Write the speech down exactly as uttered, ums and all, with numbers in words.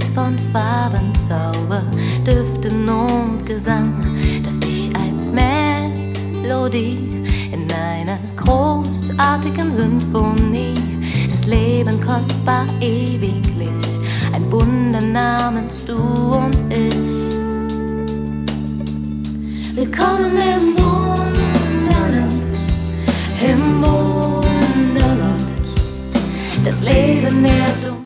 von Farben, Zauber, Düften und Gesang, das dich als Melodie in einer großartigen Symphonie das Leben kostbar ewig